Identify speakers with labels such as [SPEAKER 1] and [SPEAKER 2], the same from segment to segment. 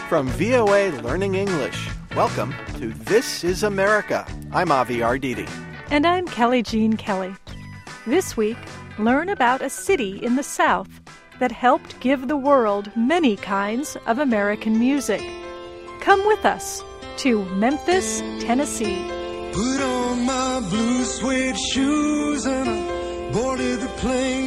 [SPEAKER 1] From VOA Learning English, welcome to This is America. I'm Avi Arditi.
[SPEAKER 2] And I'm Kelly Jean Kelly. This week, learn about a city in the South that helped give the world many kinds of American music. Come with us to Memphis, Tennessee.
[SPEAKER 3] Put on my blue suede shoes and I boarded the plane.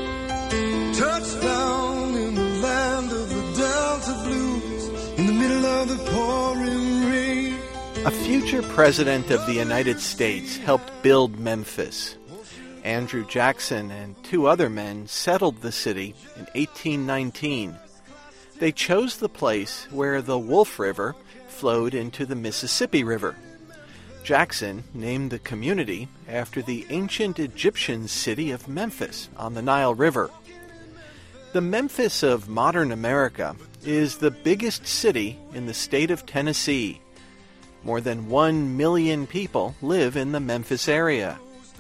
[SPEAKER 3] Touchdown in the land of the Delta Blues in the middle of the pouring rain.
[SPEAKER 1] A future president of the United States helped build Memphis. Andrew Jackson and two other men settled the city in 1819. They chose the place where the Wolf River flowed into the Mississippi River. Jackson named the community after the ancient Egyptian city of Memphis on the Nile River. The Memphis of modern America is the biggest city in the state of Tennessee. More than 1 million people live in the Memphis area.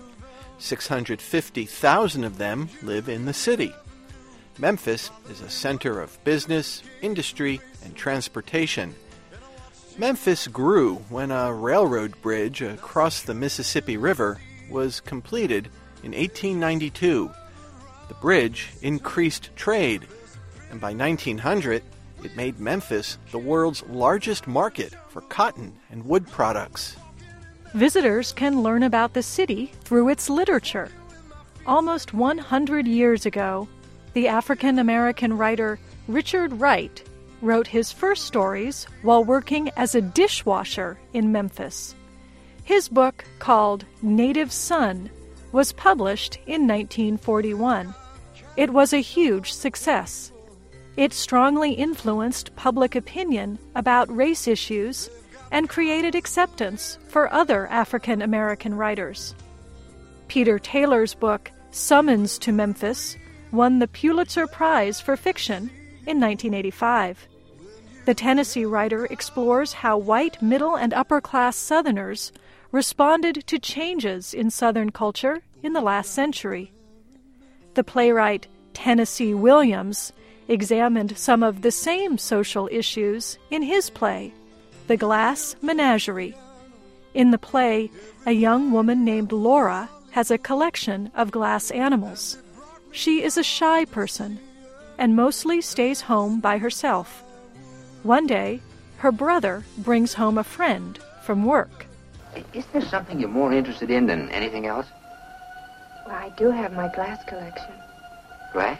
[SPEAKER 1] 650,000 of them live in the city. Memphis is a center of business, industry, and transportation. Memphis grew when a railroad bridge across the Mississippi River was completed in 1892. The bridge increased trade, and by 1900, it made Memphis the world's largest market for cotton and wood products.
[SPEAKER 2] Visitors can learn about the city through its literature. Almost 100 years ago, the African-American writer Richard Wright wrote his first stories while working as a dishwasher in Memphis. His book, called Native Son, was published in 1941. It was a huge success. It strongly influenced public opinion about race issues and created acceptance for other African-American writers. Peter Taylor's book, Summons to Memphis, won the Pulitzer Prize for Fiction in 1985. The Tennessee writer explores how white middle and upper-class Southerners responded to changes in Southern culture in the last century. The playwright Tennessee Williams examined some of the same social issues in his play, The Glass Menagerie. In the play, a young woman named Laura has a collection of glass animals. She is a shy person and mostly stays home by herself. One day, her brother brings home a friend from work.
[SPEAKER 4] Is there something you're more interested in than anything else?
[SPEAKER 5] Well, I do have my glass collection.
[SPEAKER 4] Glass?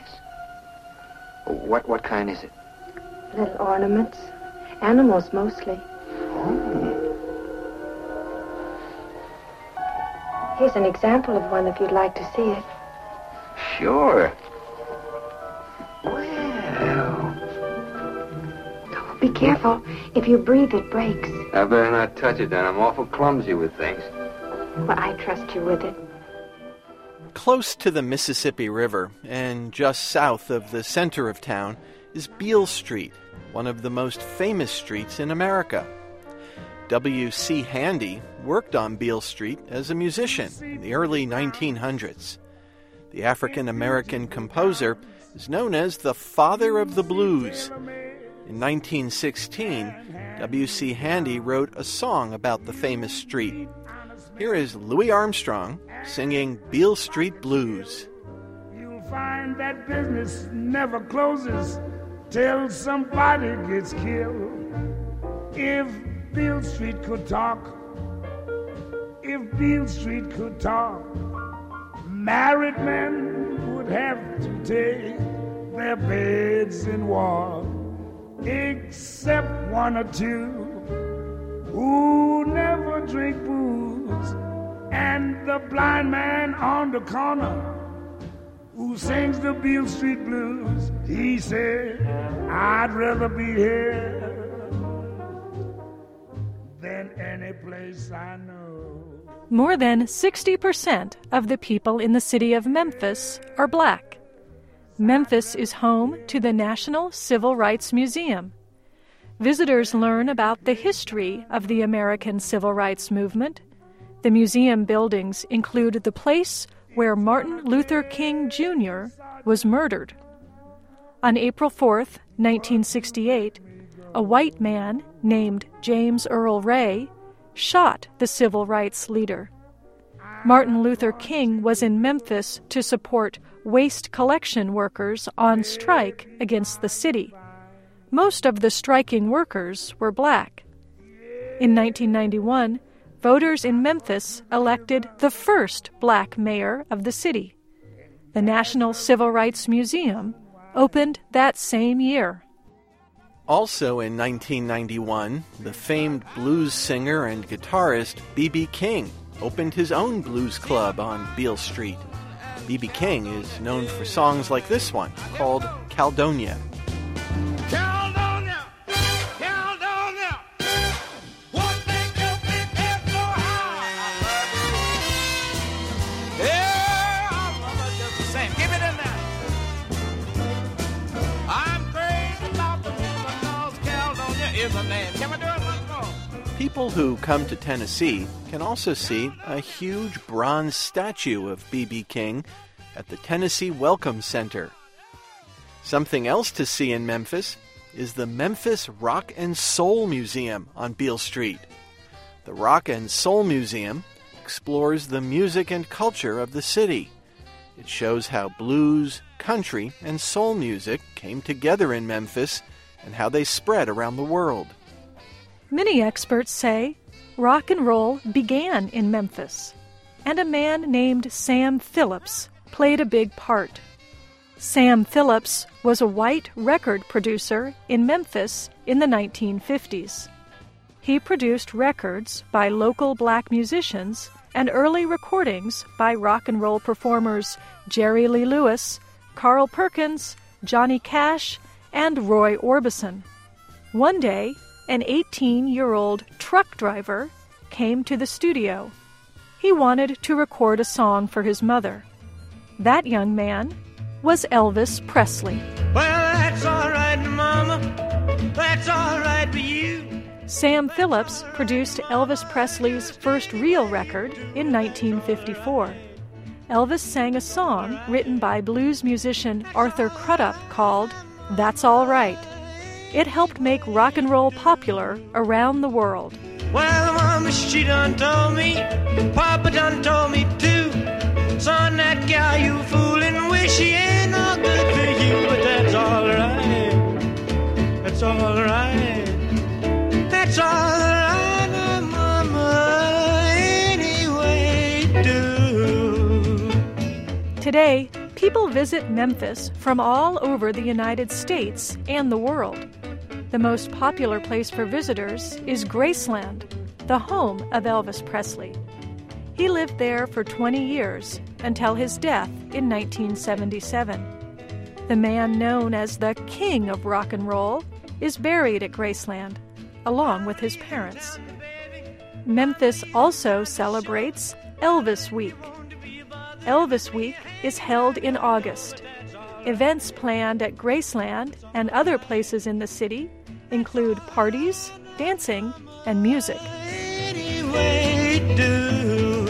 [SPEAKER 4] What kind is it?
[SPEAKER 5] Little ornaments. Animals, mostly.
[SPEAKER 4] Oh.
[SPEAKER 5] Here's an example of one if you'd like to see it.
[SPEAKER 4] Sure. Well.
[SPEAKER 5] Oh, be careful. If you breathe, it breaks.
[SPEAKER 4] I better not touch it then. I'm awful clumsy with things.
[SPEAKER 5] Well, I trust you with it.
[SPEAKER 1] Close to the Mississippi River and just south of the center of town is Beale Street, one of the most famous streets in America. W.C. Handy worked on Beale Street as a musician in the early 1900s. The African-American composer is known as the father of the blues. In 1916, W.C. Handy wrote a song about the famous street. Here is Louis Armstrong singing Beale Street Blues.
[SPEAKER 6] You'll find that business never closes till somebody gets killed. If Beale Street could talk, if Beale Street could talk, married men would have to take their beds and walk, except one or two who never drink booze, and the blind man on the corner who sings the Beale Street Blues. He said, I'd rather be here than any place I know.
[SPEAKER 2] More than 60% of the people in the city of Memphis are black. Memphis is home to the National Civil Rights Museum. Visitors learn about the history of the American Civil Rights Movement. The museum buildings include the place where Martin Luther King Jr. was murdered. On April 4th, 1968, a white man named James Earl Ray shot the civil rights leader. Martin Luther King was in Memphis to support waste collection workers on strike against the city. Most of the striking workers were black. In 1991, voters in Memphis elected the first black mayor of the city. The National Civil Rights Museum opened that same year.
[SPEAKER 1] Also in 1991, the famed blues singer and guitarist B.B. King opened his own blues club on Beale Street. B.B. King is known for songs like this one, called Caledonia.
[SPEAKER 3] Caledonia, Caledonia, what make you think it's so high? Yeah, I love it just the same. Give it in there. I'm crazy about the woman, 'cause Caledonia is a name. Can we do it once more?
[SPEAKER 1] People who come to Tennessee can also see a huge bronze statue of B.B. King at the Tennessee Welcome Center. Something else to see in Memphis is the Memphis Rock and Soul Museum on Beale Street. The Rock and Soul Museum explores the music and culture of the city. It shows how blues, country, and soul music came together in Memphis and how they spread around the world.
[SPEAKER 2] Many experts say rock and roll began in Memphis, and a man named Sam Phillips played a big part. Sam Phillips was a white record producer in Memphis in the 1950s. He produced records by local black musicians and early recordings by rock and roll performers Jerry Lee Lewis, Carl Perkins, Johnny Cash, and Roy Orbison. One day, an 18-year-old truck driver came to the studio. He wanted to record a song for his mother. That young man was Elvis Presley.
[SPEAKER 3] Well, that's all right, Mama. That's all right for you.
[SPEAKER 2] Sam Phillips produced Elvis Presley's first real record in 1954. Elvis sang a song written by blues musician Arthur Crudup called That's All Right. It helped make rock and roll popular around the world.
[SPEAKER 3] Well, Mama, she done told me, Papa done told me too. Son, that gal you fooling with, she ain't no good for you. But that's all right. That's all right. That's all right, Mama, anyway do.
[SPEAKER 2] Today, people visit Memphis from all over the United States and the world. The most popular place for visitors is Graceland, the home of Elvis Presley. He lived there for 20 years until his death in 1977. The man known as the King of Rock and Roll is buried at Graceland, along with his parents. Memphis also celebrates Elvis Week. Elvis Week is held in August. Events planned at Graceland and other places in the city include parties, dancing, and music.
[SPEAKER 3] Anyway do.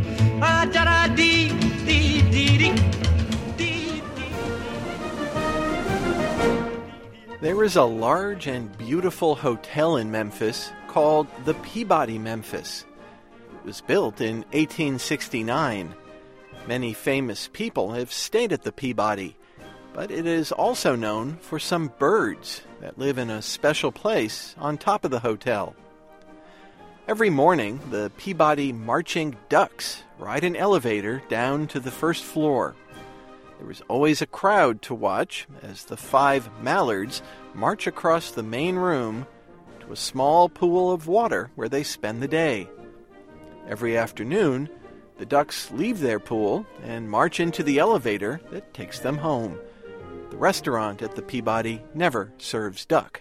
[SPEAKER 1] There is a large and beautiful hotel in Memphis called the Peabody Memphis. It was built in 1869. Many famous people have stayed at the Peabody, but it is also known for some birds that live in a special place on top of the hotel. Every morning, the Peabody marching ducks ride an elevator down to the first floor. There is always a crowd to watch as the 5 mallards march across the main room to a small pool of water where they spend the day. Every afternoon, the ducks leave their pool and march into the elevator that takes them home. The restaurant at the Peabody never serves duck.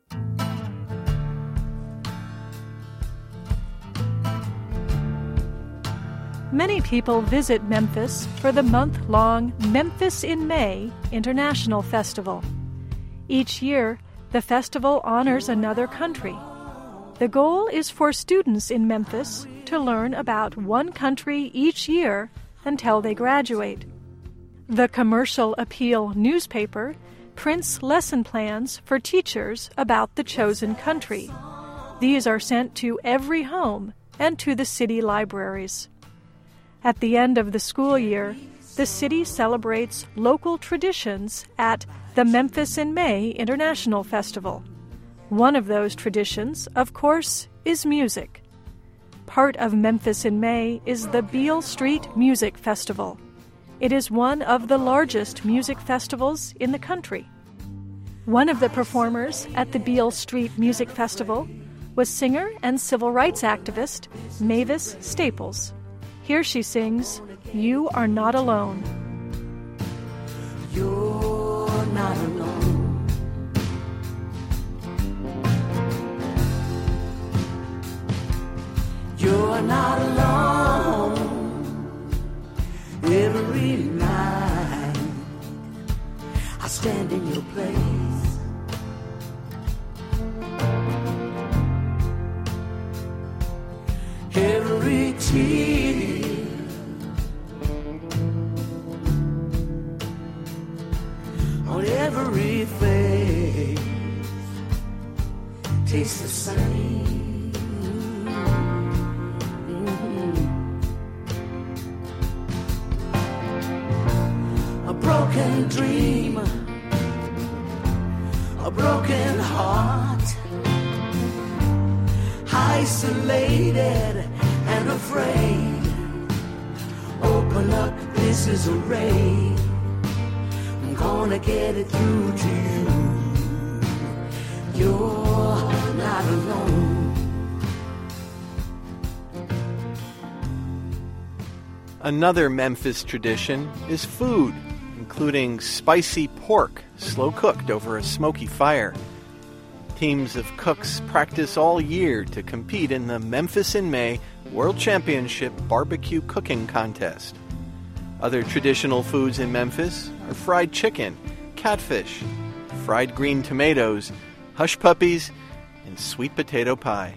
[SPEAKER 2] Many people visit Memphis for the month-long Memphis in May International Festival. Each year, the festival honors another country. The goal is for students in Memphis to learn about one country each year until they graduate. The Commercial Appeal newspaper prints lesson plans for teachers about the chosen country. These are sent to every home and to the city libraries. At the end of the school year, the city celebrates local traditions at the Memphis in May International Festival. One of those traditions, of course, is music. Part of Memphis in May is the Beale Street Music Festival. It is one of the largest music festivals in the country. One of the performers at the Beale Street Music Festival was singer and civil rights activist Mavis Staples. Here she sings, "You Are Not Alone."
[SPEAKER 7] You're not alone. You're not alone. Every night I stand in your place. Every tear on every face tastes the same. A broken dream, a broken heart, isolated and afraid. Open up, this is a ray. I'm gonna get it through to you. You're not alone.
[SPEAKER 1] Another Memphis tradition is food, including spicy pork, slow-cooked over a smoky fire. Teams of cooks practice all year to compete in the Memphis in May World Championship Barbecue Cooking Contest. Other traditional foods in Memphis are fried chicken, catfish, fried green tomatoes, hush puppies, and sweet potato pie.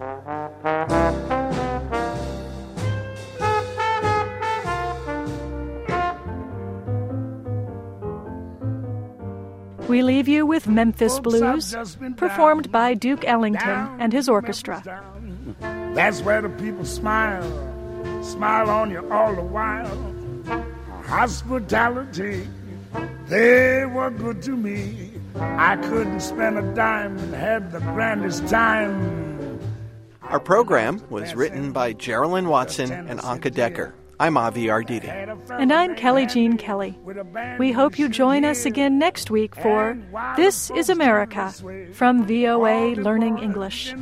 [SPEAKER 2] We leave you with Memphis Blues, performed by Duke Ellington and his orchestra.
[SPEAKER 6] That's where the people smile on you all the while. Hospitality, they were good to me. I couldn't spend a dime and had the grandest time.
[SPEAKER 1] Our program was written by Geraldine Watson and Anka Decker. I'm Avi Arditi.
[SPEAKER 2] And I'm Kelly Jean Kelly. We hope you join us again next week for This is America from VOA Learning English.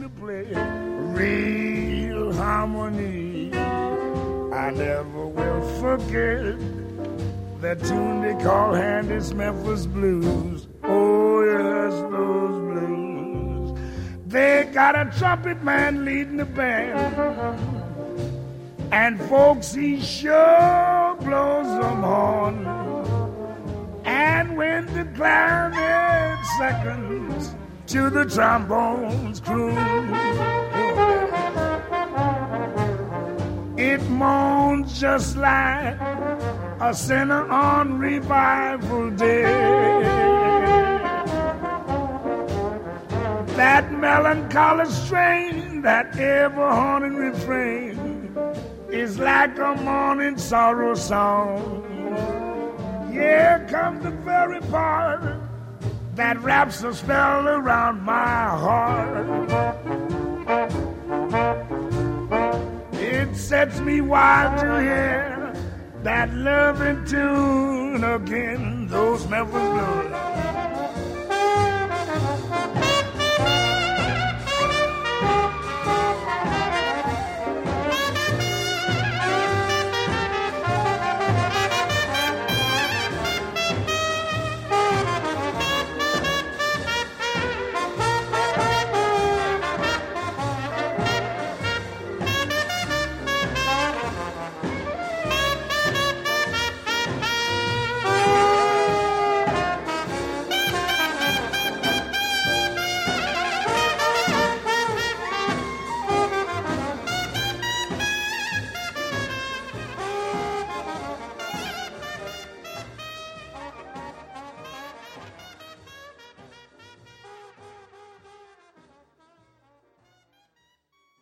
[SPEAKER 6] Real harmony, I never will forget that tune they call Handy's Memphis Blues. Oh yes, those blues. They got a trumpet man leading the band, and folks, he sure blows them horn. And when the clarinet seconds to the trombones croon, it moans just like a sinner on revival day. That melancholy strain, that ever-haunting refrain, is like a morning sorrow song. Here comes the very part that wraps a spell around my heart. It sets me wild to hear that loving tune again, those Memphis Blues.